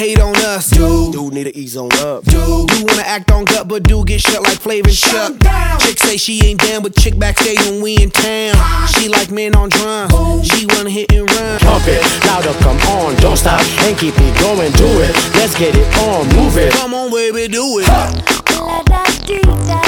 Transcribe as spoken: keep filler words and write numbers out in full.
hate on us. Dude, dude need to ease on up. Dude, you wanna act on gut, but do get shut like Flavor and Chuck. Chick say she ain't down, but chick backstage when we in town. She like men on drums. She wanna hit and run. Pump it, louder, come on, don't stop, and keep it going, do it. Let's get it on, move it. Come on, baby, do it. La da dee da.